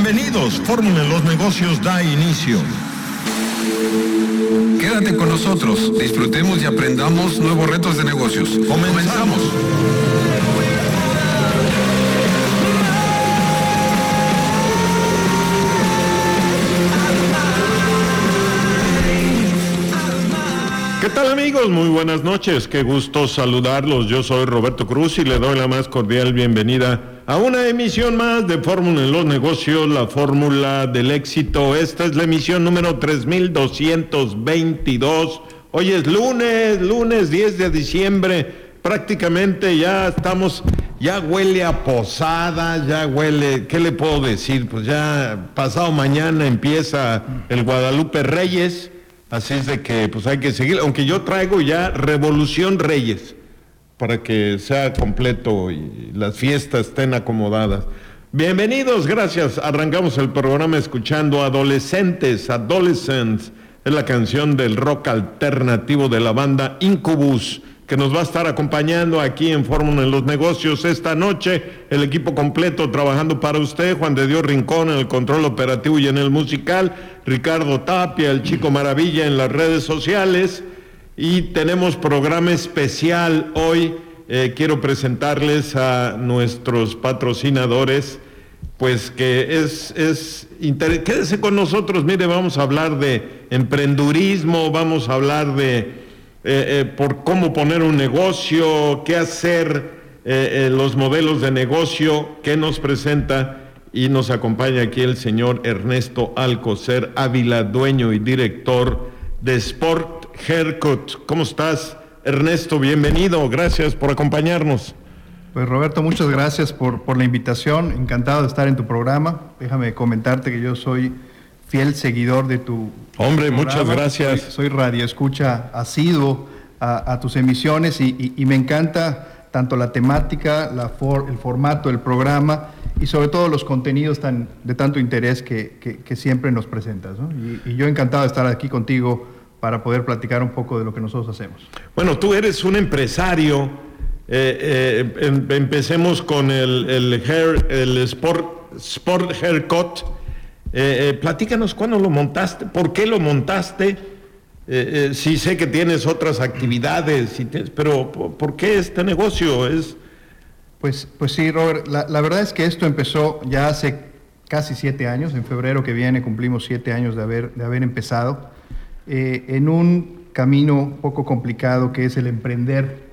Bienvenidos, Fórmula en los Negocios da inicio. Quédate con nosotros, disfrutemos y aprendamos nuevos retos de negocios. Comenzamos. ¿Qué tal, amigos? Muy buenas noches, qué gusto saludarlos. Yo soy Roberto Cruz y le doy la más cordial bienvenida a una emisión más de Fórmula en los Negocios, la fórmula del éxito. Esta es la emisión número 3222. Hoy es lunes 10 de diciembre. Prácticamente ya estamos, ya huele a posada, ya huele, ¿qué le puedo decir? Pues ya pasado mañana empieza el Guadalupe Reyes. Así es de que pues hay que seguir, aunque yo traigo ya Revolución Reyes, para que sea completo y las fiestas estén acomodadas. Bienvenidos, gracias. Arrancamos el programa escuchando Adolescents, es la canción del rock alternativo de la banda Incubus, que nos va a estar acompañando aquí en Fórmula en los Negocios esta noche. El equipo completo trabajando para usted: Juan de Dios Rincón en el control operativo y en el musical, Ricardo Tapia, el Chico Maravilla en las redes sociales. Y tenemos programa especial hoy. Quiero presentarles a nuestros patrocinadores, pues que quédese con nosotros. Mire, vamos a hablar de emprendurismo, vamos a hablar de por cómo poner un negocio, qué hacer, los modelos de negocio que nos presenta, y nos acompaña aquí el señor Ernesto Alcocer Ávila, dueño y director de Sport Haircut. ¿Cómo estás, Ernesto? Bienvenido, gracias por acompañarnos. Pues Roberto, muchas gracias por la invitación, encantado de estar en tu programa. Déjame comentarte que yo soy fiel seguidor de tu Hombre, programa. Muchas gracias. Soy radioescucha asiduo a tus emisiones y me encanta tanto la temática, el formato del programa y sobre todo los contenidos de tanto interés que siempre nos presentas, ¿no? Y yo encantado de estar aquí contigo para poder platicar un poco de lo que nosotros hacemos. Bueno, tú eres un empresario. Empecemos con el Sport Haircut. Platícanos cuándo lo montaste, por qué lo montaste. Sí sé que tienes otras actividades, pero ¿por qué este negocio es? Pues sí, Robert, la verdad es que esto empezó ya hace casi 7 años. En febrero que viene cumplimos 7 años de haber empezado en un camino un poco complicado que es el emprender,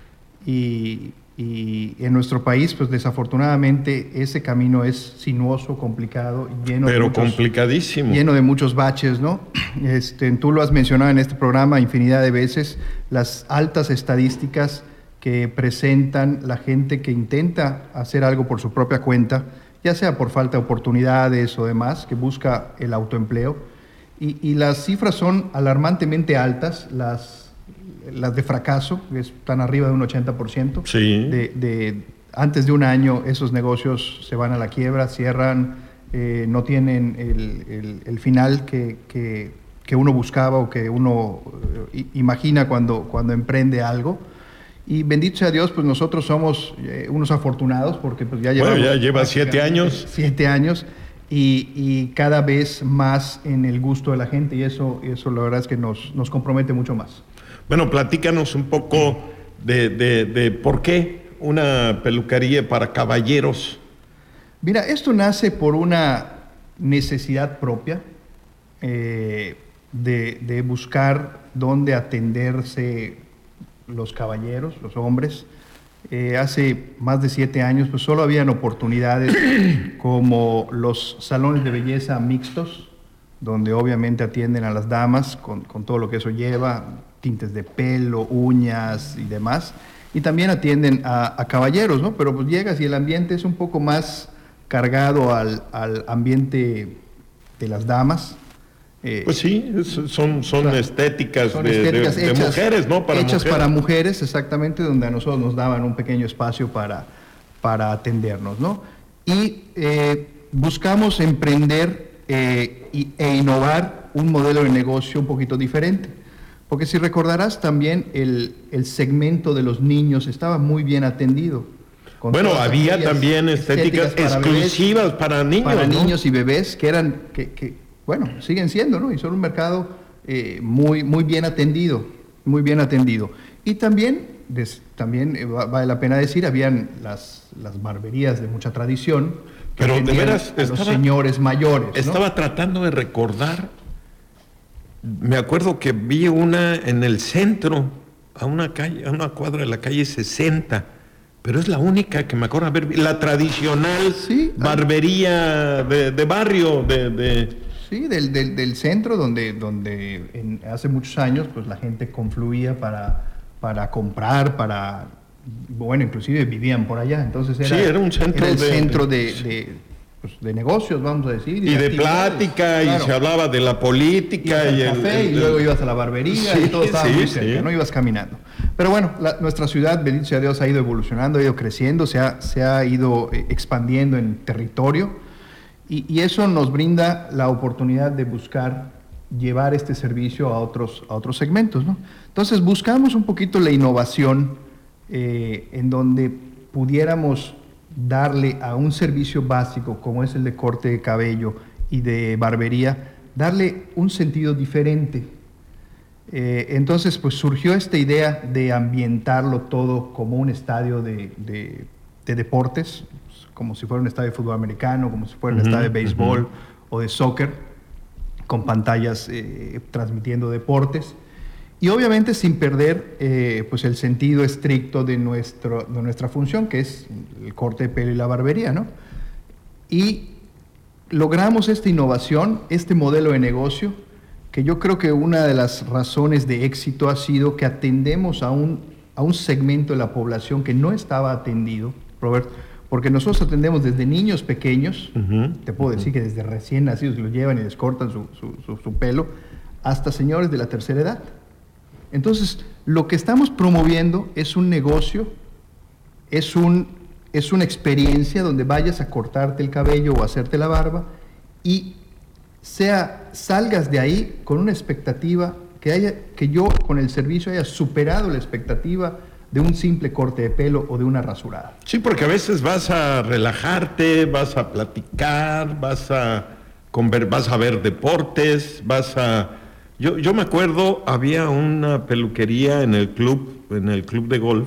y en nuestro país, pues desafortunadamente ese camino es sinuoso, complicado, complicadísimo, lleno de muchos baches, ¿no? Tú lo has mencionado en este programa infinidad de veces, las altas estadísticas que presentan la gente que intenta hacer algo por su propia cuenta, ya sea por falta de oportunidades o demás, que busca el autoempleo, y las cifras son alarmantemente altas, las de fracaso, que están arriba de un 80%. Sí. Antes de un año esos negocios se van a la quiebra, cierran, no tienen el final que uno buscaba o que uno imagina cuando emprende algo. Y bendito sea Dios, pues nosotros somos unos afortunados porque pues ya lleva 7 años. 7 años. Y cada vez más en el gusto de la gente, y eso la verdad es que nos compromete mucho más. Bueno, platícanos un poco de por qué una peluquería para caballeros. Mira, esto nace por una necesidad propia de buscar dónde atenderse los caballeros, los hombres. Hace más de 7 años pues solo habían oportunidades como los salones de belleza mixtos, donde obviamente atienden a las damas con todo lo que eso lleva, tintes de pelo, uñas y demás, y también atienden a caballeros, ¿no? Pero pues llegas y el ambiente es un poco más cargado al ambiente de las damas. Pues sí, son estéticas de mujeres, ¿no? Para mujeres, exactamente, donde a nosotros nos daban un pequeño espacio para atendernos, ¿no? Y buscamos emprender e innovar un modelo de negocio un poquito diferente. Porque si recordarás también el segmento de los niños estaba muy bien atendido. Bueno, había también estéticas exclusivas bebés, para niños. Para niños y bebés que eran, bueno, siguen siendo, ¿no? Y son un mercado muy bien atendido, muy bien atendido. Y también vale la pena decir, habían las barberías de mucha tradición. Pero de veras, los señores mayores, ¿no? Estaba tratando de recordar, me acuerdo que vi una en el centro, a una cuadra de la calle 60, pero es la única que me acuerdo haber, la tradicional barbería de barrio, Sí, del centro donde hace muchos años pues la gente confluía para comprar, bueno, inclusive vivían por allá, entonces era un centro, de negocios, vamos a decir. Y de plática, claro. Y se hablaba de la política. Y café, y luego ibas a la barbería, y todo estaba muy cerca, ¿no? Ibas caminando. Pero bueno, nuestra ciudad, bendito sea Dios, ha ido evolucionando, ha ido creciendo, se ha ido expandiendo en territorio, y eso nos brinda la oportunidad de buscar llevar este servicio a otros segmentos, ¿no? Entonces buscamos un poquito la innovación en donde pudiéramos darle a un servicio básico como es el de corte de cabello y de barbería, darle un sentido diferente. Entonces pues surgió esta idea de ambientarlo todo como un estadio de deportes, como si fuera un estadio de fútbol americano, como si fuera un estadio de béisbol o de soccer, con pantallas transmitiendo deportes. Y obviamente sin perder pues el sentido estricto de nuestra función, que es el corte de pelo y la barbería, ¿no? Y logramos esta innovación, este modelo de negocio, que yo creo que una de las razones de éxito ha sido que atendemos a un segmento de la población que no estaba atendido, Robert, porque nosotros atendemos desde niños pequeños, te puedo decir que desde recién nacidos lo llevan y les cortan su pelo, hasta señores de la tercera edad. Entonces, lo que estamos promoviendo es un negocio, es una experiencia donde vayas a cortarte el cabello o a hacerte la barba y salgas de ahí con una expectativa que yo con el servicio haya superado la expectativa de un simple corte de pelo o de una rasurada. Sí, porque a veces vas a relajarte, vas a platicar, vas a ver deportes, Yo me acuerdo, había una peluquería en el club de golf,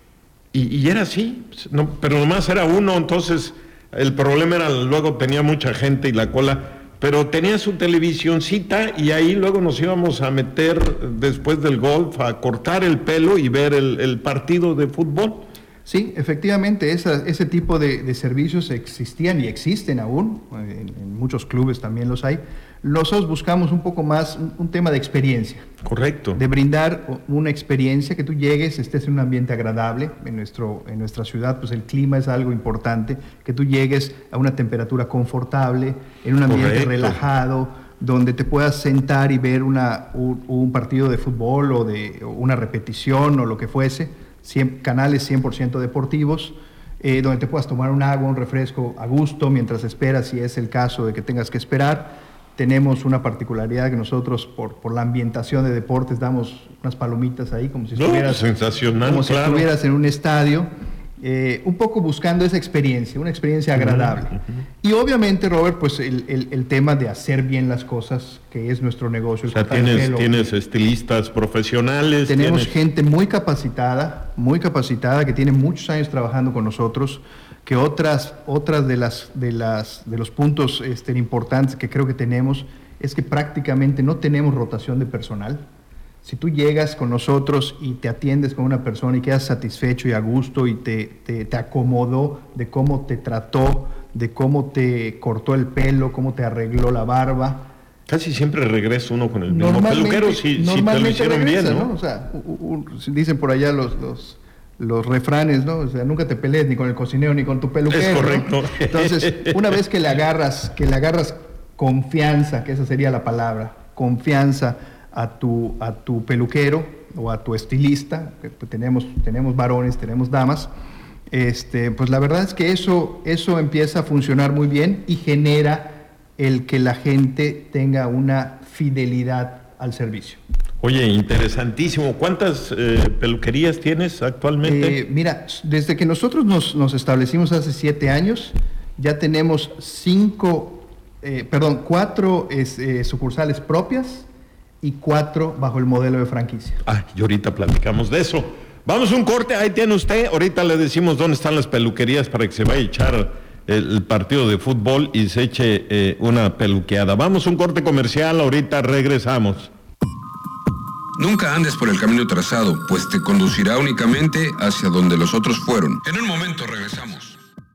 y era así, no, pero nomás era uno, entonces el problema era, luego tenía mucha gente y la cola, pero tenía su televisioncita y ahí luego nos íbamos a meter después del golf a cortar el pelo y ver el partido de fútbol. Sí, efectivamente, ese tipo de servicios existían y existen aún, en muchos clubes también los hay. Nosotros buscamos un poco más un tema de experiencia. Correcto. De brindar una experiencia, que tú llegues, estés en un ambiente agradable. En nuestra ciudad, pues el clima es algo importante, que tú llegues a una temperatura confortable, en un ambiente relajado, donde te puedas sentar y ver un partido de fútbol o una repetición o lo que fuese, canales 100% deportivos, donde te puedas tomar un agua, un refresco a gusto mientras esperas, si es el caso de que tengas que esperar. Tenemos una particularidad que nosotros, por la ambientación de deportes, damos unas palomitas ahí, como si estuvieras, sensacional, si estuvieras en un estadio, un poco buscando esa experiencia, una experiencia agradable. Y obviamente, Robert, pues el tema de hacer bien las cosas, que es nuestro negocio. O sea, tienes estilistas profesionales. Tenemos gente muy capacitada, que tiene muchos años trabajando con nosotros, que otras de los puntos importantes que creo que tenemos es que prácticamente no tenemos rotación de personal. Si tú llegas con nosotros y te atiendes con una persona y quedas satisfecho y a gusto y te acomodó de cómo te trató, de cómo te cortó el pelo, cómo te arregló la barba. Casi siempre regresa uno con el mismo peluquero si te lo hicieron bien, ¿no? O sea, dicen por allá los refranes, ¿no? O sea, nunca te pelees ni con el cocinero ni con tu peluquero. Es correcto. ¿No? Entonces, una vez que le agarras confianza, que esa sería la palabra, confianza a tu peluquero o a tu estilista, que tenemos varones, tenemos damas, pues la verdad es que eso empieza a funcionar muy bien y genera el que la gente tenga una fidelidad al servicio. Oye, interesantísimo. ¿Cuántas peluquerías tienes actualmente? Mira, desde que nosotros nos establecimos hace 7 años, ya tenemos 4 sucursales propias y 4 bajo el modelo de franquicia. Y ahorita platicamos de eso. Vamos a un corte, ahí tiene usted. Ahorita le decimos dónde están las peluquerías para que se vaya a echar el partido de fútbol y se eche una peluqueada. Vamos a un corte comercial, ahorita regresamos. Nunca andes por el camino trazado, pues te conducirá únicamente hacia donde los otros fueron. En un momento regresamos.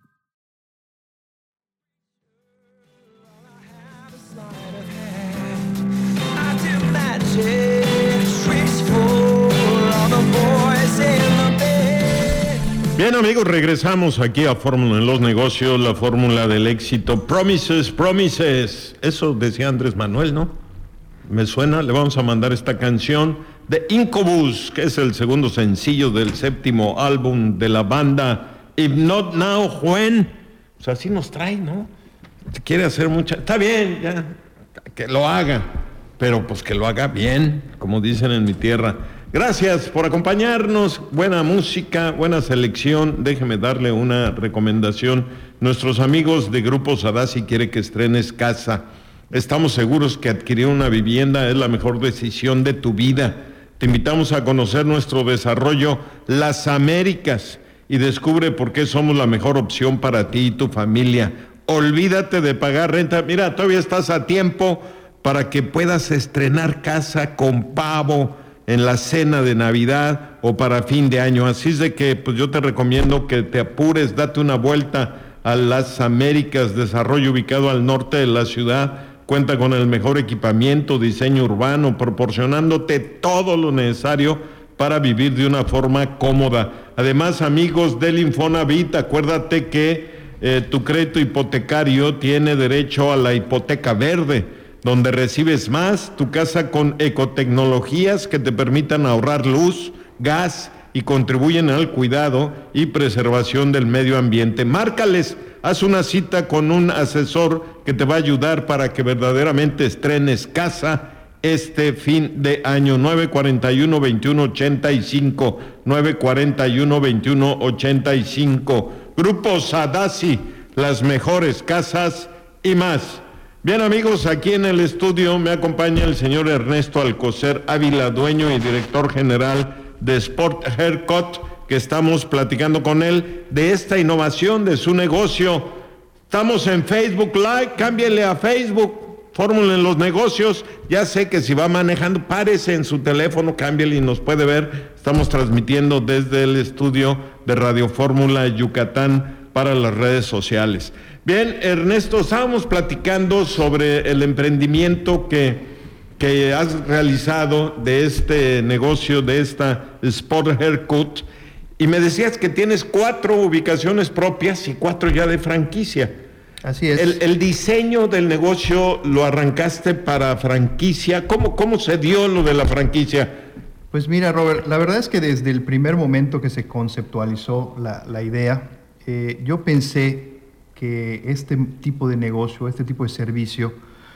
Bien, amigos, regresamos aquí a Fórmula en los Negocios, la fórmula del éxito. Promises, promises. Eso decía Andrés Manuel, ¿no? Me suena. Le vamos a mandar esta canción de Incubus, que es el segundo sencillo del 7º álbum de la banda If Not Now, When. Pues así nos trae, ¿no? Quiere hacer mucha... Está bien, ya, que lo haga, pero pues que lo haga bien, como dicen en mi tierra. Gracias por acompañarnos, buena música, buena selección. Déjeme darle una recomendación. Nuestros amigos de Grupo Sadasi quiere que estrenes casa. Estamos seguros que adquirir una vivienda es la mejor decisión de tu vida. Te invitamos a conocer nuestro desarrollo Las Américas y descubre por qué somos la mejor opción para ti y tu familia. Olvídate de pagar renta. Mira, todavía estás a tiempo para que puedas estrenar casa con pavo en la cena de Navidad o para fin de año. Así es de que pues yo te recomiendo que te apures, date una vuelta a Las Américas, desarrollo ubicado al norte de la ciudad. Cuenta con el mejor equipamiento, diseño urbano, proporcionándote todo lo necesario para vivir de una forma cómoda. Además, amigos del Infonavit, acuérdate que tu crédito hipotecario tiene derecho a la hipoteca verde, donde recibes más, tu casa con ecotecnologías que te permitan ahorrar luz, gas y contribuyen al cuidado y preservación del medio ambiente. Márcales, haz una cita con un asesor que te va a ayudar para que verdaderamente estrenes casa este fin de año. 941-2185, 941-2185. Grupo Sadasi, las mejores casas y más. Bien, amigos, aquí en el estudio me acompaña el señor Ernesto Alcocer Ávila, dueño y director general de Sport Haircut, que estamos platicando con él de esta innovación de su negocio. Estamos en Facebook Live, cámbiale a Facebook, Fórmula en los Negocios. Ya sé que si va manejando, párese en su teléfono, cámbiale y nos puede ver. Estamos transmitiendo desde el estudio de Radio Fórmula Yucatán para las redes sociales. Bien, Ernesto, estábamos platicando sobre el emprendimiento que has realizado de este negocio, de esta Sport Haircut, y me decías que tienes 4 ubicaciones propias y 4 ya de franquicia. Así es. El diseño del negocio lo arrancaste para franquicia. ¿Cómo se dio lo de la franquicia? Pues mira, Robert, la verdad es que desde el primer momento que se conceptualizó la idea, yo pensé que este tipo de negocio, este tipo de servicio,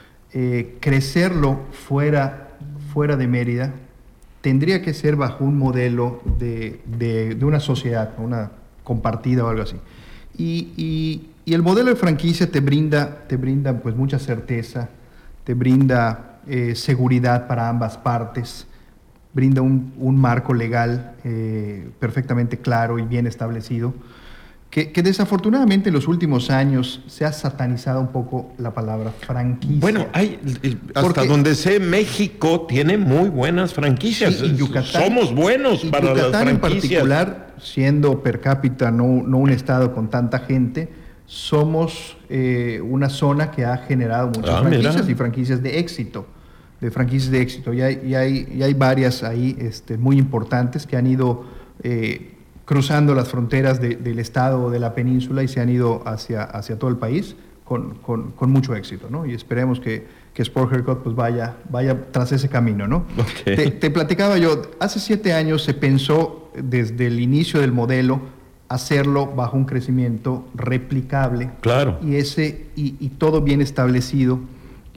crecerlo fuera de Mérida, tendría que ser bajo un modelo de una sociedad, una compartida o algo así. Y el modelo de franquicia te brinda pues mucha certeza, te brinda seguridad para ambas partes, brinda un marco legal perfectamente claro y bien establecido, que desafortunadamente en los últimos años se ha satanizado un poco la palabra franquicia. Bueno, hasta donde sé, México tiene muy buenas franquicias. Sí, y Yucatán, somos buenos para las franquicias. En particular, siendo per cápita no un estado con tanta gente, somos una zona que ha generado muchas franquicias, mira. Y franquicias de éxito. Y hay varias ahí muy importantes que han ido cruzando las fronteras del estado o de la península y se han ido hacia todo el país con mucho éxito, ¿no? Y esperemos que Sport Haircut pues vaya tras ese camino, ¿no? Okay. Te platicaba yo, hace 7 años se pensó desde el inicio del modelo hacerlo bajo un crecimiento replicable. Claro. Y todo bien establecido.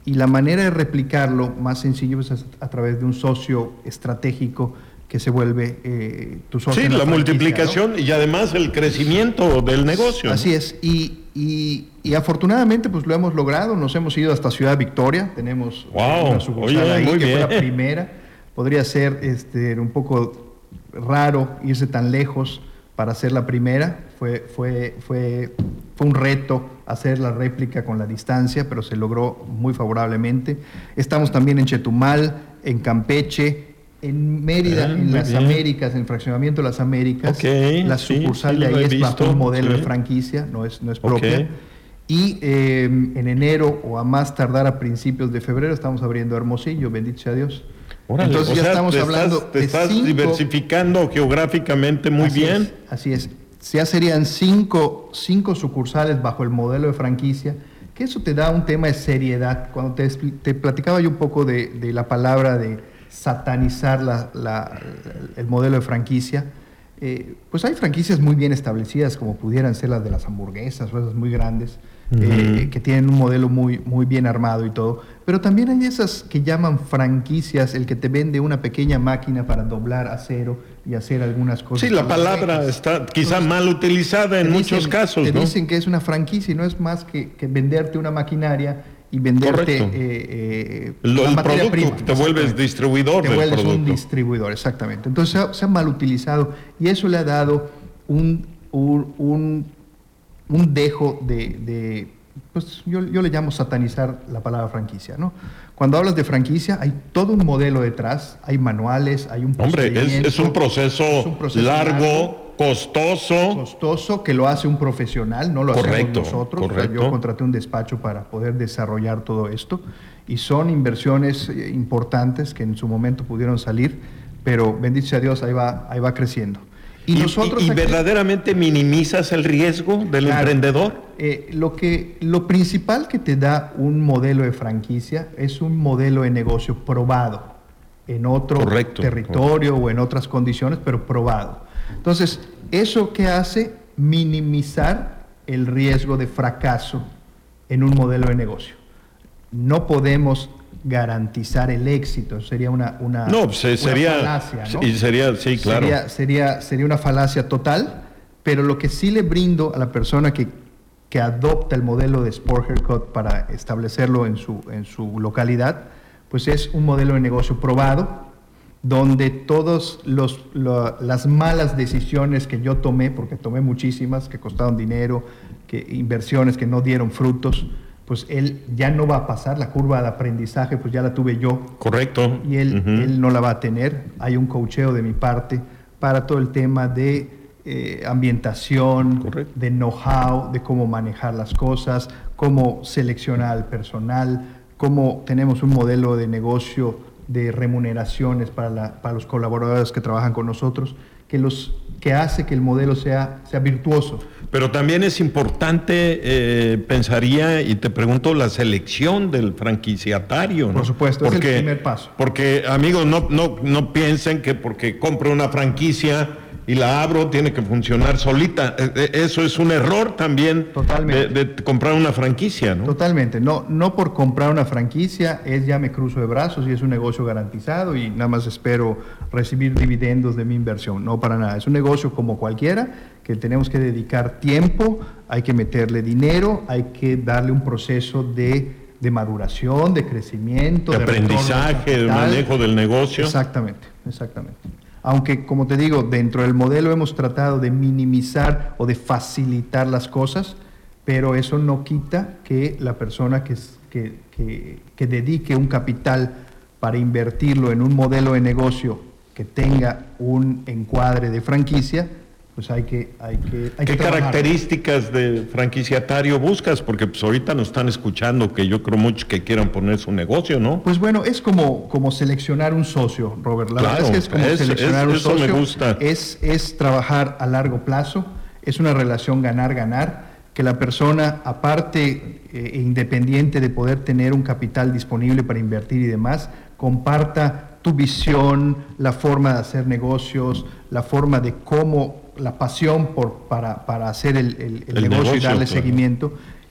Y la manera de replicarlo más sencillo es a través de un socio estratégico que se vuelve tu socio. Sí, en la franquicia, multiplicación, ¿no? Y además el crecimiento del negocio. Así es. Y afortunadamente pues lo hemos logrado. Nos hemos ido hasta Ciudad Victoria. Tenemos una sucursal ahí que fue la primera. Podría ser un poco raro irse tan lejos para hacer la primera. Fue un reto hacer la réplica con la distancia, pero se logró muy favorablemente. Estamos también en Chetumal, en Campeche, en Mérida, en las Américas, en el fraccionamiento de las Américas. La sucursal de ahí es bajo un modelo de franquicia, no es propia. Y en enero o a más tardar a principios de febrero estamos abriendo Hermosillo, bendito sea Dios. Órale, entonces ya estamos hablando te estás diversificando geográficamente muy bien. Así es. Ya serían cinco sucursales bajo el modelo de franquicia, que eso te da un tema de seriedad. Cuando te platicaba yo un poco de la palabra de satanizar el modelo de franquicia, pues hay franquicias muy bien establecidas, como pudieran ser las de las hamburguesas o esas muy grandes, que tienen un modelo muy, muy bien armado y todo. Pero también hay esas que llaman franquicias, el que te vende una pequeña máquina para doblar acero y hacer algunas cosas. Sí, la palabra está quizá mal utilizada en muchos casos, te ¿no? dicen que es una franquicia y no es más que venderte una maquinaria y venderte el producto, prima, te vuelves distribuidor del producto. Te vuelves un distribuidor, exactamente. Entonces se ha mal utilizado y eso le ha dado un dejo de pues yo le llamo satanizar la palabra franquicia, ¿no? Cuando hablas de franquicia hay todo un modelo detrás, hay manuales, hay un procedimiento. Hombre, es un proceso largo, costoso, que lo hace un profesional, no lo hacemos nosotros. Correcto. Yo contraté un despacho para poder desarrollar todo esto y son inversiones importantes que en su momento pudieron salir, pero bendito sea Dios, ahí va creciendo. ¿Y nosotros verdaderamente minimizas el riesgo del emprendedor? Lo principal que te da un modelo de franquicia es un modelo de negocio probado en otro territorio o en otras condiciones, pero probado. Entonces, ¿eso qué hace? Minimizar el riesgo de fracaso en un modelo de negocio. No podemos garantizar el éxito, sería una falacia, ¿no? Sería una falacia total, pero lo que sí le brindo a la persona que adopta el modelo de Sport Haircut para establecerlo en su localidad, pues es un modelo de negocio probado, donde todas las malas decisiones que yo tomé, porque tomé muchísimas, que costaron dinero, inversiones que no dieron frutos, pues él ya no va a pasar, la curva de aprendizaje pues ya la tuve yo. Correcto. Y él no la va a tener. Hay un coacheo de mi parte para todo el tema de ambientación, de know-how, de cómo manejar las cosas, cómo seleccionar al personal, cómo tenemos un modelo de negocio de remuneraciones para los colaboradores que trabajan con nosotros, que hace que el modelo sea virtuoso. Pero también es importante, pensaría, y te pregunto, la selección del franquiciatario, ¿no? Por supuesto, es el primer paso. Porque, amigos, no piensen que porque compro una franquicia y la abro, tiene que funcionar solita. Eso es un error también. Totalmente. De comprar una franquicia, ¿no? Totalmente. No por comprar una franquicia ya me cruzo de brazos y es un negocio garantizado y nada más espero recibir dividendos de mi inversión. No, para nada. Es un negocio como cualquiera que tenemos que dedicar tiempo, hay que meterle dinero, hay que darle un proceso de maduración, de crecimiento, de aprendizaje, de manejo del negocio. Exactamente. Aunque, como te digo, dentro del modelo hemos tratado de minimizar o de facilitar las cosas, pero eso no quita que la persona que dedique un capital para invertirlo en un modelo de negocio que tenga un encuadre de franquicia, pues hay que ¿Qué características de franquiciatario buscas? Porque pues ahorita nos están escuchando, que yo creo muchos que quieran poner su negocio, ¿no? Pues bueno, es como seleccionar un socio, Robert. La verdad es que es como seleccionar un socio. Eso me gusta. Es trabajar a largo plazo, es una relación ganar-ganar, que la persona, aparte independiente de poder tener un capital disponible para invertir y demás, comparta tu visión, la forma de hacer negocios, la forma de cómo, la pasión para hacer el negocio y darle seguimiento,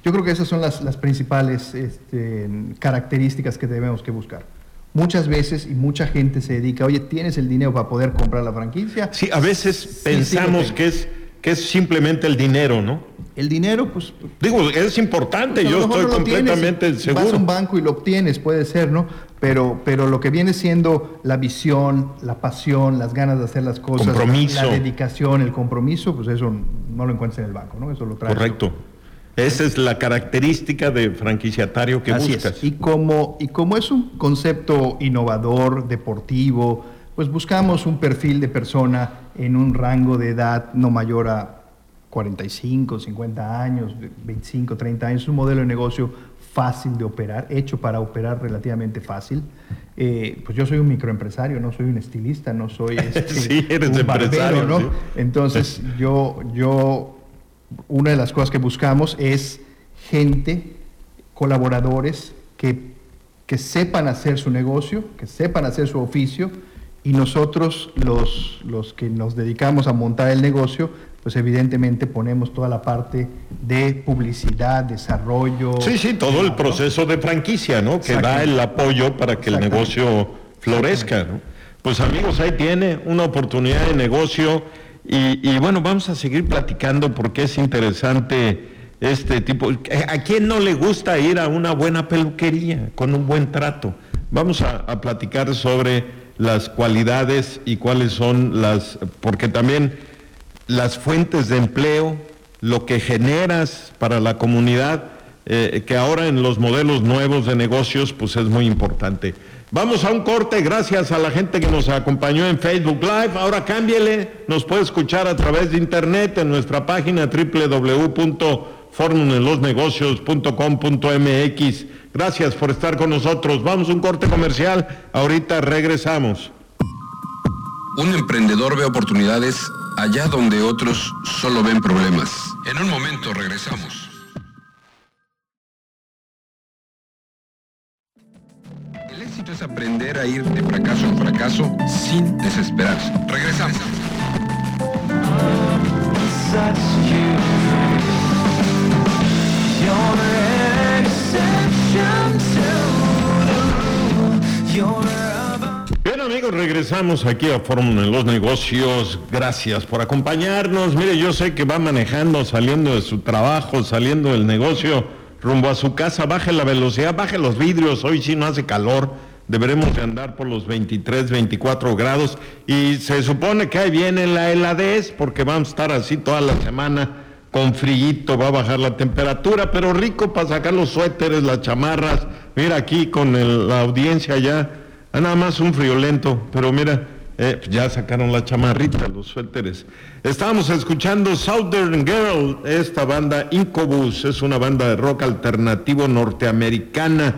Yo creo que esas son las principales características que debemos que buscar. Muchas veces y mucha gente se dedica, oye, ¿tienes el dinero para poder comprar la franquicia? Sí, a veces pensamos que es simplemente el dinero, ¿no? El dinero, pues... Digo, es importante, yo estoy completamente seguro. Vas a un banco y lo obtienes, puede ser, ¿no? Pero lo que viene siendo la visión, la pasión, las ganas de hacer las cosas, compromiso, la dedicación, el compromiso, pues eso no lo encuentras en el banco, ¿no? Eso lo traes. Correcto. Esa es la característica de franquiciatario que Así buscas. Es. Y como es un concepto innovador, deportivo, pues buscamos un perfil de persona en un rango de edad no mayor a 45, 50 años, 25, 30 años. Es un modelo de negocio fácil de operar, hecho para operar relativamente fácil. Pues yo soy un microempresario, no soy un estilista, no soy sí, eres un barbero, ¿no? Sí. Entonces yo una de las cosas que buscamos es gente, colaboradores que sepan hacer su negocio, que sepan hacer su oficio, y nosotros los que nos dedicamos a montar el negocio, pues evidentemente ponemos toda la parte de publicidad, desarrollo. Sí, todo el proceso de franquicia, ¿no? Que da el apoyo para que el negocio florezca, ¿no? Pues amigos, ahí tiene una oportunidad de negocio y bueno, vamos a seguir platicando porque es interesante este tipo. ¿A quién no le gusta ir a una buena peluquería con un buen trato? Vamos a platicar sobre las cualidades y cuáles son porque también las fuentes de empleo, lo que generas para la comunidad, que ahora en los modelos nuevos de negocios, pues es muy importante. Vamos a un corte, gracias a la gente que nos acompañó en Facebook Live. Ahora cámbiele, nos puede escuchar a través de internet en nuestra página www.formulenlosnegocios.com.mx. Gracias por estar con nosotros. Vamos a un corte comercial, ahorita regresamos. Un emprendedor ve oportunidades allá donde otros solo ven problemas. En un momento regresamos. El éxito es aprender a ir de fracaso en fracaso sin desesperarse. Regresamos. Bien amigos, regresamos aquí a Fórmula en los Negocios. Gracias por acompañarnos. Mire, yo sé que va manejando, saliendo de su trabajo, saliendo del negocio, rumbo a su casa. Baje la velocidad, baje los vidrios. Hoy sí no hace calor. Deberemos de andar por los 23, 24 grados. Y se supone que ahí viene la heladez, porque vamos a estar así toda la semana con frillito, va a bajar la temperatura, pero rico para sacar los suéteres, las chamarras. Mira aquí con la audiencia ya, nada más un friolento, pero mira, ya sacaron la chamarrita, los suéteres. Estábamos escuchando Southern Girl, esta banda Incubus, es una banda de rock alternativo norteamericana,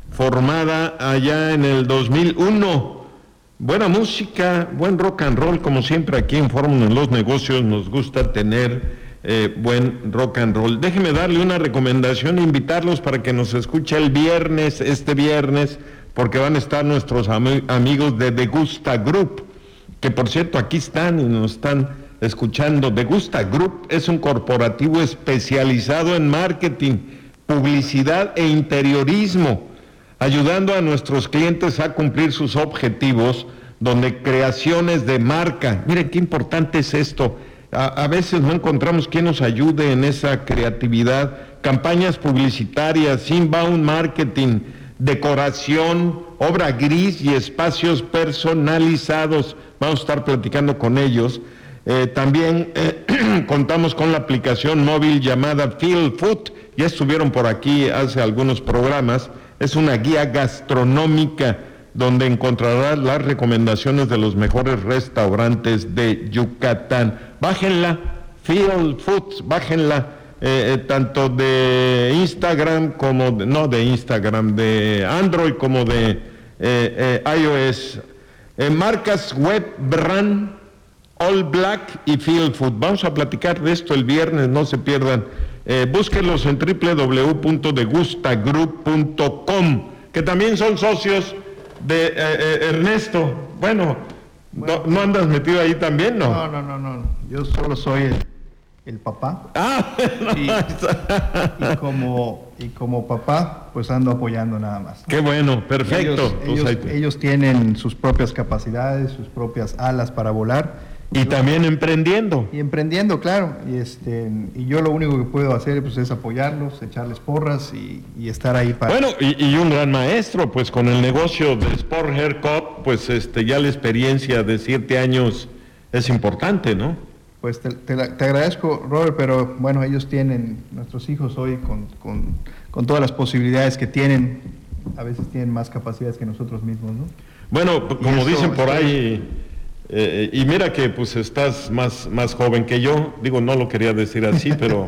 formada allá en el 2001. Buena música, buen rock and roll, como siempre aquí en Fórmula en los Negocios nos gusta tener buen rock and roll. Déjeme darle una recomendación, invitarlos para que nos escuche este viernes, porque van a estar nuestros amigos de Degusta Group, que por cierto aquí están y nos están escuchando. Degusta Group es un corporativo especializado en marketing, publicidad e interiorismo, ayudando a nuestros clientes a cumplir sus objetivos, donde creaciones de marca, miren qué importante es esto, a veces no encontramos quien nos ayude en esa creatividad, campañas publicitarias, inbound marketing, decoración, obra gris y espacios personalizados. Vamos a estar platicando con ellos. También contamos con la aplicación móvil llamada Feel Food, ya estuvieron por aquí hace algunos programas. Es una guía gastronómica donde encontrarás las recomendaciones de los mejores restaurantes de Yucatán. Bájenla, Feel Food, bájenla, tanto de Instagram como de Android como de iOS. Marcas web brand, All Black y Feel Food. Vamos a platicar de esto el viernes, no se pierdan. Búsquenlos en www.degustagroup.com, que también son socios de Ernesto. Bueno, ¿no andas metido ahí también, no? No. Yo solo soy el papá. No, y como papá, pues ando apoyando nada más. Qué bueno, perfecto. Ellos tienen sus propias capacidades, sus propias alas para volar. Y también emprendiendo. Y emprendiendo, claro. Y yo lo único que puedo hacer pues, es apoyarlos, echarles porras y estar ahí para... Bueno, y un gran maestro, pues con el negocio de Sport Haircut, pues ya la experiencia de 7 años es importante, ¿no? Pues te agradezco, Robert, pero bueno, ellos tienen, nuestros hijos hoy con todas las posibilidades que tienen, a veces tienen más capacidades que nosotros mismos, ¿no? Bueno, como dicen por ahí... y mira que pues estás más joven que yo, digo, no lo quería decir así, pero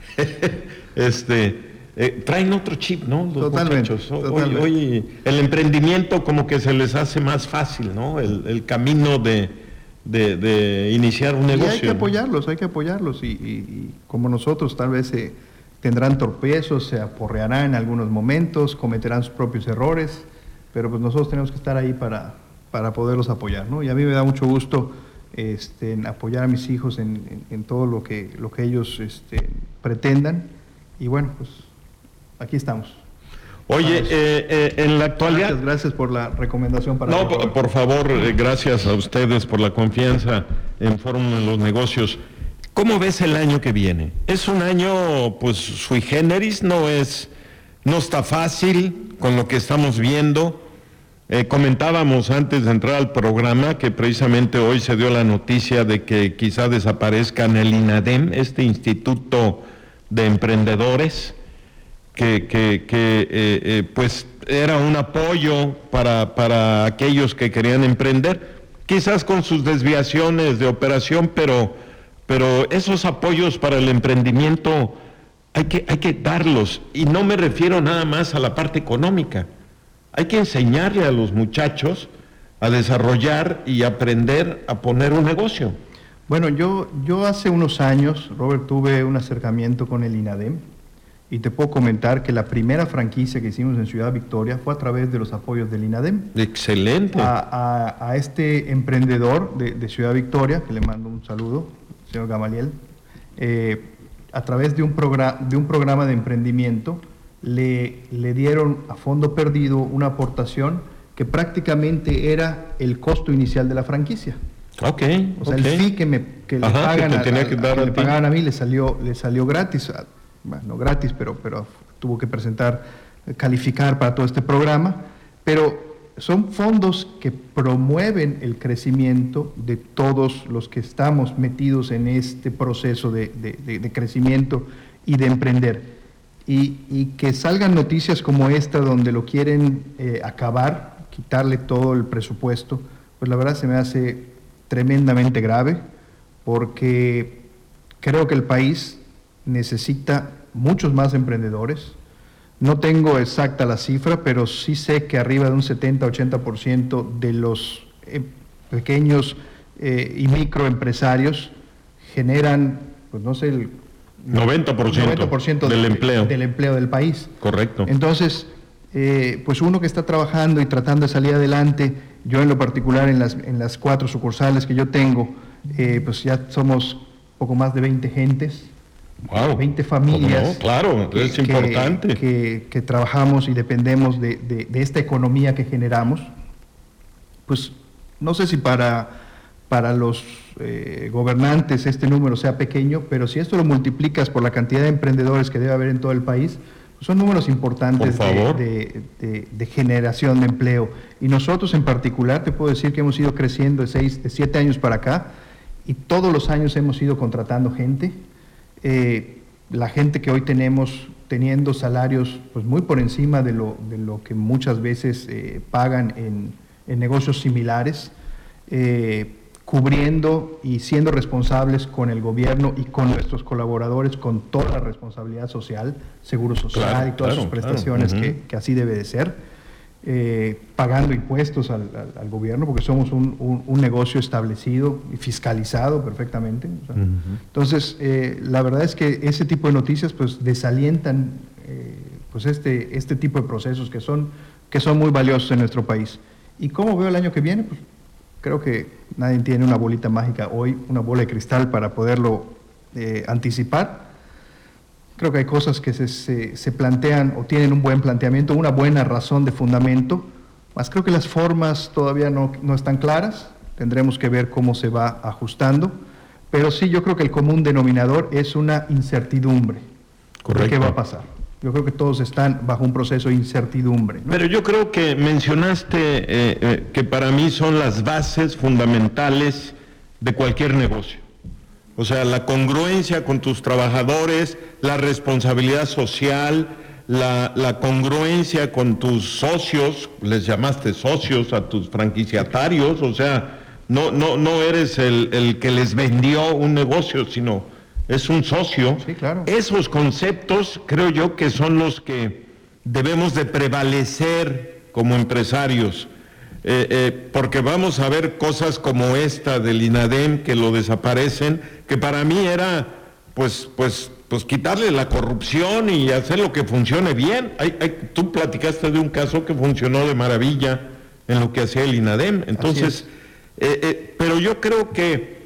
traen otro chip, ¿no? Los muchachos. Hoy el emprendimiento como que se les hace más fácil, ¿no? El camino de iniciar un negocio. Hay que apoyarlos y como nosotros tal vez tendrán tropiezos, se aporrearán en algunos momentos, cometerán sus propios errores, pero pues nosotros tenemos que estar ahí para poderlos apoyar, ¿no? Y a mí me da mucho gusto en apoyar a mis hijos en todo lo que ellos pretendan. Y bueno, pues aquí estamos. Oye, en la actualidad... Gracias por la recomendación para... No, por favor, gracias a ustedes por la confianza en Fórmula de los Negocios. ¿Cómo ves el año que viene? Es un año, pues, sui generis, no está fácil con lo que estamos viendo. Comentábamos antes de entrar al programa que precisamente hoy se dio la noticia de que quizá desaparezcan el INADEM, este Instituto de Emprendedores, que pues era un apoyo para aquellos que querían emprender, quizás con sus desviaciones de operación, pero esos apoyos para el emprendimiento hay que darlos, y no me refiero nada más a la parte económica. Hay que enseñarle a los muchachos a desarrollar y aprender a poner un negocio. Bueno, yo hace unos años, Robert, tuve un acercamiento con el INADEM y te puedo comentar que la primera franquicia que hicimos en Ciudad Victoria fue a través de los apoyos del INADEM. Excelente. A este emprendedor de Ciudad Victoria, que le mando un saludo, señor Gamaliel, a través de un programa de emprendimiento, le dieron a fondo perdido una aportación que prácticamente era el costo inicial de la franquicia. O sea, el fee que le pagaban a mí le salió gratis. Bueno, no gratis, pero tuvo que calificar para todo este programa. Pero son fondos que promueven el crecimiento de todos los que estamos metidos en este proceso de crecimiento y de emprender. Y que salgan noticias como esta donde lo quieren acabar, quitarle todo el presupuesto, pues la verdad se me hace tremendamente grave, porque creo que el país necesita muchos más emprendedores. No tengo exacta la cifra, pero sí sé que arriba de un 70-80% de los pequeños y microempresarios generan, pues no sé, el 90% del empleo del país. Correcto. Entonces, pues uno que está trabajando y tratando de salir adelante, yo en lo particular en las 4 sucursales que yo tengo, pues ya somos poco más de 20 gentes, 20 familias. No, claro, es importante. Que trabajamos y dependemos de esta economía que generamos. Pues no sé si para los gobernantes este número sea pequeño, pero si esto lo multiplicas por la cantidad de emprendedores que debe haber en todo el país, pues son números importantes de generación de empleo. Y nosotros en particular te puedo decir que hemos ido creciendo de 7 años para acá, y todos los años hemos ido contratando gente. La gente que hoy tenemos teniendo salarios pues muy por encima de lo que muchas veces pagan en negocios similares, cubriendo y siendo responsables con el gobierno y con nuestros colaboradores, con toda la responsabilidad social, seguro social y todas sus prestaciones que así debe de ser, pagando impuestos al gobierno, porque somos un negocio establecido y fiscalizado perfectamente. O sea, entonces, la verdad es que ese tipo de noticias pues desalientan pues este tipo de procesos que son muy valiosos en nuestro país. ¿Y cómo veo el año que viene? Pues creo que nadie tiene una bolita mágica hoy, una bola de cristal para poderlo anticipar. Creo que hay cosas que se plantean o tienen un buen planteamiento, una buena razón de fundamento, más creo que las formas todavía no están claras, tendremos que ver cómo se va ajustando, pero sí yo creo que el común denominador es una incertidumbre. Correcto. ¿De qué va a pasar? Yo creo que todos están bajo un proceso de incertidumbre, ¿no? Pero yo creo que mencionaste que para mí son las bases fundamentales de cualquier negocio. O sea, la congruencia con tus trabajadores, la responsabilidad social, la congruencia con tus socios, les llamaste socios a tus franquiciatarios, o sea, no eres el que les vendió un negocio, sino es un socio. Sí, claro. Esos conceptos creo yo que son los que debemos de prevalecer como empresarios. Porque vamos a ver cosas como esta del INADEM que lo desaparecen, que para mí era pues quitarle la corrupción y hacer lo que funcione bien. Tú platicaste de un caso que funcionó de maravilla en lo que hacía el INADEM. Entonces, pero yo creo que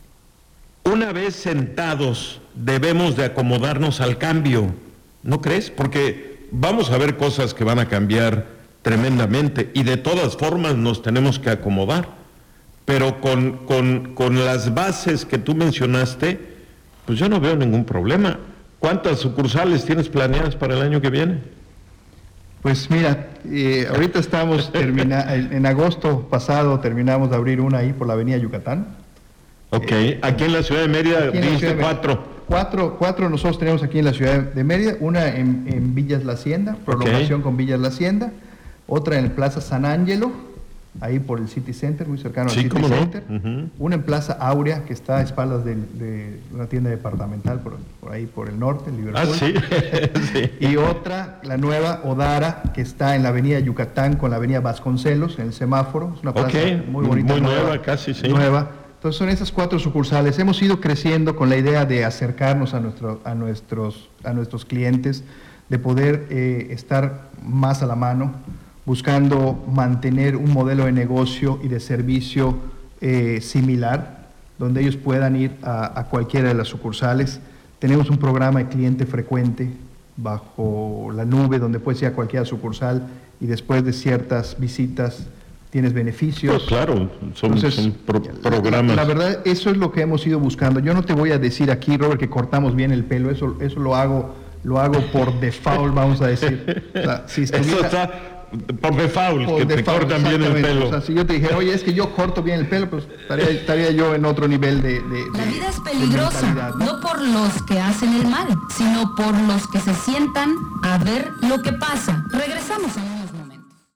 una vez sentados debemos de acomodarnos al cambio, ¿no crees? Porque vamos a ver cosas que van a cambiar tremendamente y de todas formas nos tenemos que acomodar, pero con las bases que tú mencionaste, pues yo no veo ningún problema. ¿Cuántas sucursales tienes planeadas para el año que viene? Pues mira, ahorita estamos en agosto pasado terminamos de abrir una ahí por la avenida Yucatán. Ok, aquí en la ciudad de Mérida dice 4. Cuatro nosotros tenemos aquí en la ciudad de Mérida, una en Villas La Hacienda, prolongación con Villas La Hacienda, otra en Plaza San Ángelo, ahí por el City Center, muy cercano al City Center, una en Plaza Áurea, que está a espaldas de una tienda departamental por ahí por el norte, en Liverpool. Sí. Y otra, la nueva Odara, que está en la avenida Yucatán con la avenida Vasconcelos, en el semáforo, es una plaza muy bonita. Muy nueva, casi, sí. Nueva. Entonces son esas 4 sucursales. Hemos ido creciendo con la idea de acercarnos a nuestros clientes, de poder estar más a la mano, buscando mantener un modelo de negocio y de servicio similar, donde ellos puedan ir a cualquiera de las sucursales. Tenemos un programa de cliente frecuente bajo la nube, donde puedes ir a cualquier sucursal y después de ciertas visitas tienes beneficios. Pues claro, son programas. La verdad, eso es lo que hemos ido buscando. Yo no te voy a decir aquí, Robert, que cortamos bien el pelo, eso lo hago por default, vamos a decir. O sea, si estuviera, eso está por default, que te cortan bien el pelo. O sea, si yo te dijera, oye, es que yo corto bien el pelo, pues estaría yo en otro nivel de La vida es peligrosa, no por los que hacen el mal, sino por los que se sientan a ver lo que pasa. Regresamos en unos momentos.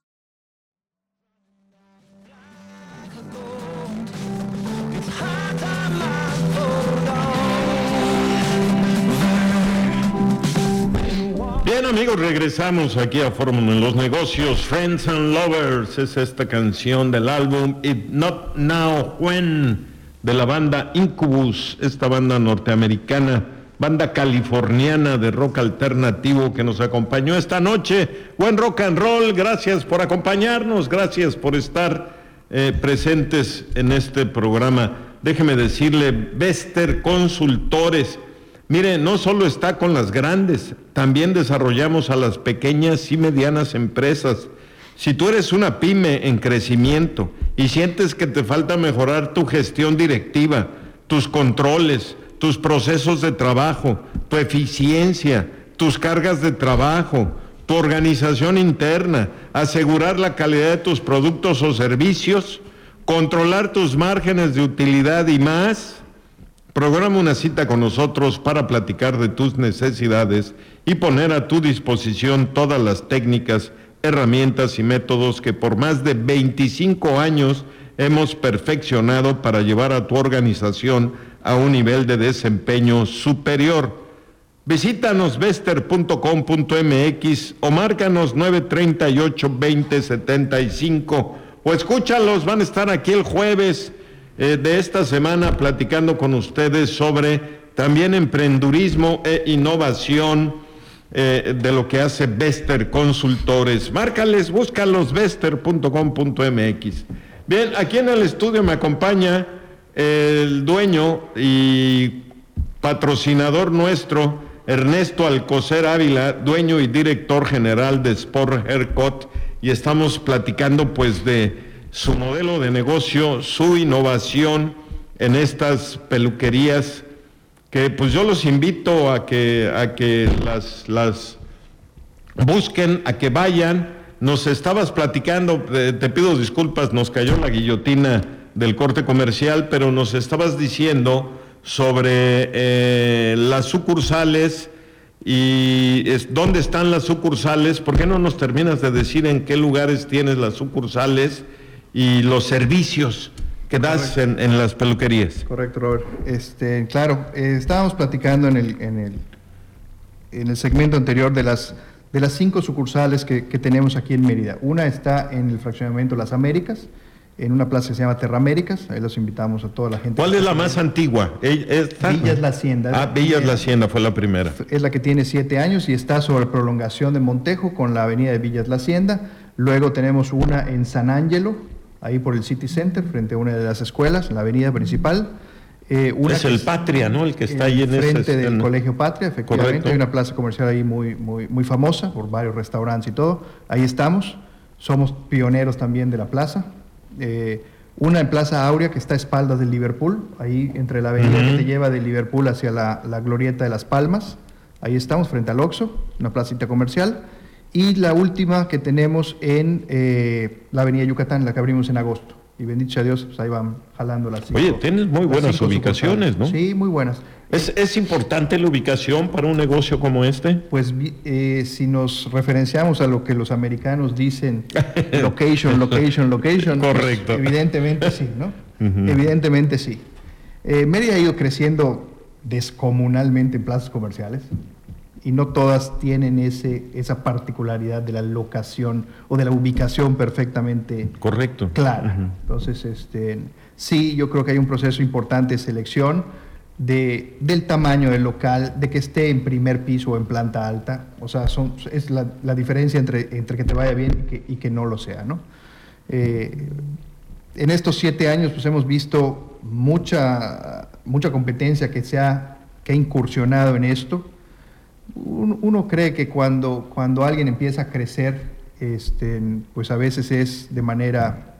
Bien, amigos, regresamos aquí a Fórmula en los Negocios. Friends and Lovers es esta canción del álbum If Not Now When, de la banda Incubus, esta banda norteamericana, banda californiana de rock alternativo que nos acompañó esta noche. Buen rock and roll, gracias por acompañarnos, gracias por estar presentes en este programa. Déjeme decirle, Bester Consultores, mire, no solo está con las grandes, también desarrollamos a las pequeñas y medianas empresas. Si tú eres una pyme en crecimiento y sientes que te falta mejorar tu gestión directiva, tus controles, tus procesos de trabajo, tu eficiencia, tus cargas de trabajo, tu organización interna, asegurar la calidad de tus productos o servicios, controlar tus márgenes de utilidad y más, programa una cita con nosotros para platicar de tus necesidades y poner a tu disposición todas las técnicas, herramientas y métodos que por más de 25 años hemos perfeccionado para llevar a tu organización a un nivel de desempeño superior. Visítanos bester.com.mx o márcanos 938-2075 o escúchalos, van a estar aquí el jueves de esta semana platicando con ustedes sobre también emprendurismo e innovación de lo que hace Bester Consultores. Márcales, búscalos, bester.com.mx. Bien, aquí en el estudio me acompaña el dueño y patrocinador nuestro, Ernesto Alcocer Ávila, dueño y director general de Sport Haircut, y estamos platicando pues de su modelo de negocio, su innovación en estas peluquerías, que pues yo los invito a que las busquen, a que vayan. Nos estabas platicando, te pido disculpas, nos cayó la guillotina del corte comercial, pero nos estabas diciendo sobre las sucursales y dónde están las sucursales. ¿Por qué no nos terminas de decir en qué lugares tienes las sucursales y los servicios que das en las peluquerías? Correcto, Robert. Claro, estábamos platicando en el segmento anterior de las 5 sucursales que tenemos aquí en Mérida. Una está en el fraccionamiento Las Américas, en una plaza que se llama Terra Américas. Ahí los invitamos a toda la gente. ¿Cuál es la más antigua? Villas La Hacienda. Villas La Hacienda fue la primera. Es la que tiene 7 años y está sobre prolongación de Montejo con la avenida de Villas La Hacienda. Luego tenemos una en San Ángelo, ahí por el City Center, frente a una de las escuelas, en la avenida principal. Es el Patria, ¿no? El que está ahí en frente del Colegio Patria, efectivamente. Correcto. Hay una plaza comercial ahí muy famosa por varios restaurantes y todo. Ahí estamos. Somos pioneros también de la plaza. Una en Plaza Aurea, que está a espaldas del Liverpool, ahí entre la avenida que te lleva de Liverpool hacia la glorieta de Las Palmas. Ahí estamos, frente al Oxxo, una placita comercial. Y la última que tenemos en la avenida Yucatán, la que abrimos en agosto. Y bendito sea Dios, pues ahí van jalando las 5. Oye, tienes muy buenas ubicaciones, ¿no? Sí, muy buenas. ¿Es importante la ubicación para un negocio como este? Pues si nos referenciamos a lo que los americanos dicen, location. Correcto. Pues, evidentemente sí, ¿no? Evidentemente sí. Mérida ha ido creciendo descomunalmente en plazas comerciales y no todas tienen esa particularidad de la locación o de la ubicación perfectamente correcto, clara. Entonces, sí, yo creo que hay un proceso importante de selección del tamaño del local, de que esté en primer piso o en planta alta. O sea, es la diferencia entre que te vaya bien y que no lo sea, ¿no? En estos 7 años pues hemos visto mucha competencia que ha incursionado en esto. Uno cree que cuando alguien empieza a crecer, pues a veces es de manera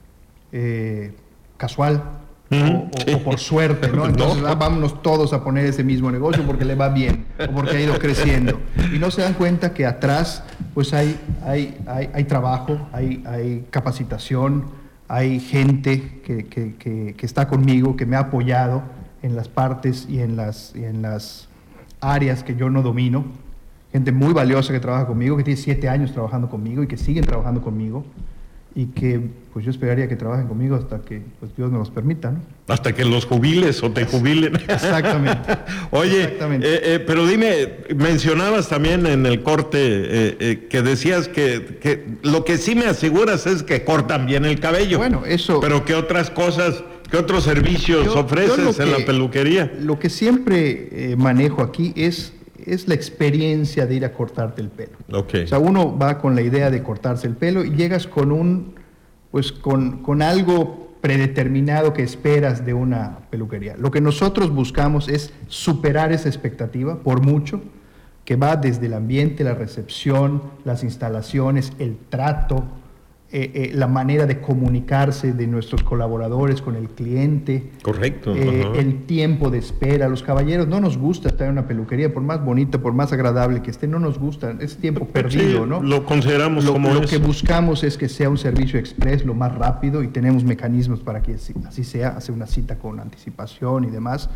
casual o por suerte, ¿no? Entonces vámonos todos a poner ese mismo negocio porque le va bien o porque ha ido creciendo. Y no se dan cuenta que atrás pues hay trabajo, hay capacitación, hay gente que está conmigo, que me ha apoyado en las partes y en las áreas que yo no domino, gente muy valiosa que trabaja conmigo, que tiene 7 años trabajando conmigo y que siguen trabajando conmigo y que pues yo esperaría que trabajen conmigo hasta que pues, Dios nos los permita, ¿no? Hasta que los jubiles o te jubilen. Exactamente. Oye, exactamente. Pero dime, mencionabas también en el corte que decías que lo que sí me aseguras es que cortan bien el cabello. Bueno, eso... Pero ¿qué otras cosas, qué otros servicios ofreces en la peluquería? Lo que siempre manejo aquí es la experiencia de ir a cortarte el pelo. Okay. O sea, uno va con la idea de cortarse el pelo y llegas con con algo predeterminado que esperas de una peluquería. Lo que nosotros buscamos es superar esa expectativa, por mucho, que va desde el ambiente, la recepción, las instalaciones, el trato, la manera de comunicarse de nuestros colaboradores con el cliente. Correcto. El tiempo de espera. Los caballeros no nos gusta estar en una peluquería, por más bonita, por más agradable que esté, no nos gusta, es tiempo perdido, sí, ¿no? Lo consideramos como lo que buscamos es que sea un servicio express lo más rápido y tenemos mecanismos para que así sea, hacer una cita con anticipación y demás.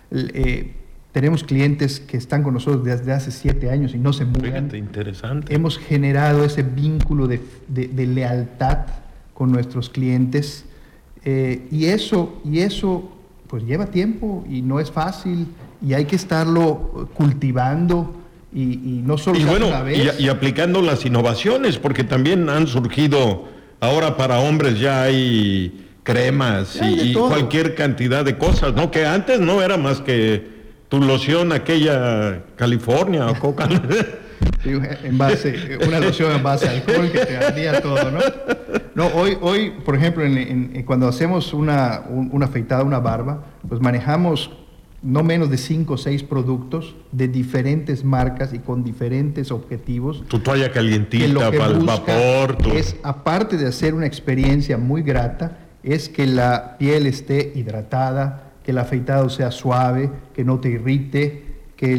Tenemos clientes que están con nosotros desde hace 7 años y no se mudan. Fíjate, interesante. Hemos generado ese vínculo de lealtad con nuestros clientes y eso pues lleva tiempo y no es fácil y hay que estarlo cultivando y no solo una vez. Y aplicando las innovaciones, porque también han surgido, ahora para hombres ya hay cremas y cualquier cantidad de cosas, ¿no? Que antes no era más que tu loción aquella California o Coca. Sí, una loción en base a alcohol que te ardía todo, ¿no? No, hoy por ejemplo, cuando hacemos una afeitada, una barba, pues manejamos no menos de 5 o 6 productos de diferentes marcas y con diferentes objetivos. Tu toalla calientita para el vapor. Es, aparte de hacer una experiencia muy grata, es que la piel esté hidratada, que el afeitado sea suave, que no te irrite, que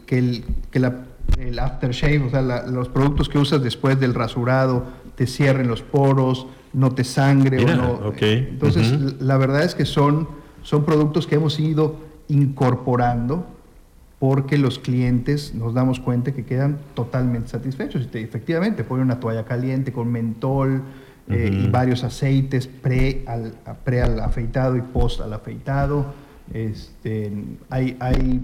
el aftershave, o sea, los productos que usas después del rasurado, te cierren los poros, no te sangre. Mira, o no. Okay. Entonces, la verdad es que son productos que hemos ido incorporando porque los clientes nos damos cuenta que quedan totalmente satisfechos. Efectivamente, ponen una toalla caliente con mentol y varios aceites pre al afeitado y post al afeitado. Hay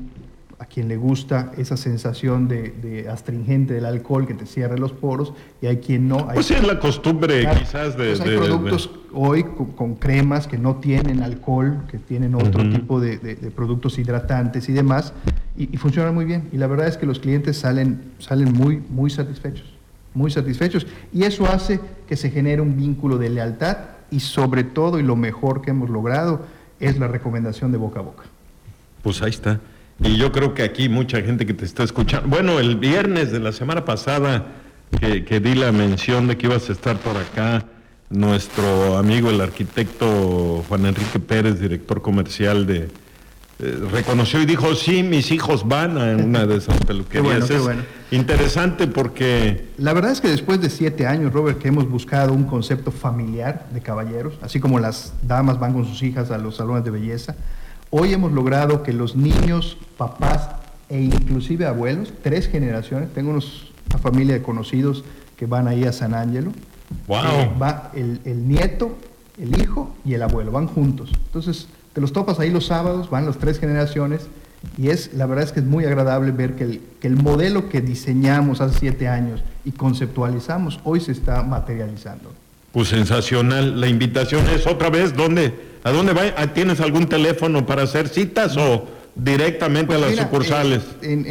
a quien le gusta esa sensación de astringente del alcohol que te cierre los poros, y hay quien no. Pues es la costumbre, claro, quizás hay productos hoy con cremas que no tienen alcohol, que tienen otro tipo de productos hidratantes y demás, y funcionan muy bien. Y la verdad es que los clientes salen muy, muy satisfechos, y eso hace que se genere un vínculo de lealtad, y sobre todo, y lo mejor que hemos logrado, es la recomendación de boca a boca. Pues ahí está. Y yo creo que aquí mucha gente que te está escuchando, bueno, el viernes de la semana pasada que di la mención de que ibas a estar por acá, nuestro amigo el arquitecto Juan Enrique Pérez, director comercial reconoció y dijo, sí, mis hijos van a una de esas peluquerías. Qué bueno. Interesante porque... La verdad es que después de 7 años, Robert, que hemos buscado un concepto familiar de caballeros, así como las damas van con sus hijas a los salones de belleza, hoy hemos logrado que los niños, papás e inclusive abuelos, 3 generaciones, tengo una familia de conocidos que van ahí a San Ángelo. Wow. Va el nieto, el hijo y el abuelo, van juntos. Entonces, te los topas ahí los sábados, van las 3 generaciones, y la verdad es que es muy agradable ver que el modelo que diseñamos hace 7 años y conceptualizamos, hoy se está materializando. Pues sensacional. La invitación es otra vez, ¿a dónde va? ¿Tienes algún teléfono para hacer citas o directamente a las sucursales?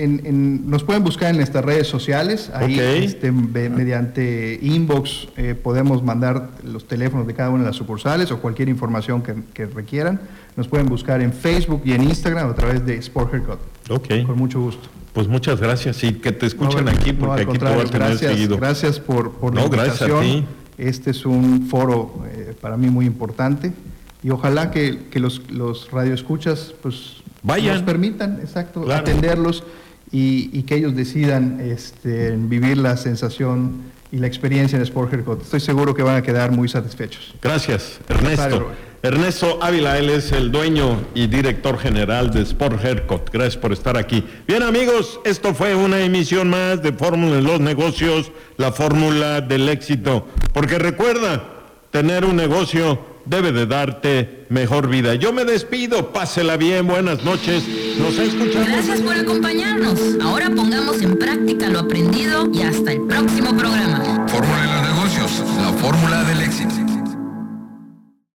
Nos pueden buscar en nuestras redes sociales, ahí mediante inbox podemos mandar los teléfonos de cada una de las sucursales o cualquier información que requieran. Nos pueden buscar en Facebook y en Instagram a través de Sport Haircut. Okay. Con mucho gusto. Pues muchas gracias, y que te escuchen aquí, porque aquí te voy a tener seguido. Gracias por la invitación. Gracias a ti. Este es un foro para mí muy importante, y ojalá que los radioescuchas pues nos permitan atenderlos y que ellos decidan vivir la sensación y la experiencia en Sport Haircut. Estoy seguro que van a quedar muy satisfechos. Gracias, Ernesto. Ernesto Ávila, él es el dueño y director general de Sport Haircut. Gracias por estar aquí. Bien, amigos, esto fue una emisión más de Fórmula en los Negocios, la fórmula del éxito. Porque recuerda, tener un negocio debe de darte mejor vida. Yo me despido, pásela bien, buenas noches, nos escuchamos. Gracias por acompañarnos. Ahora pongamos en práctica lo aprendido y hasta el próximo programa.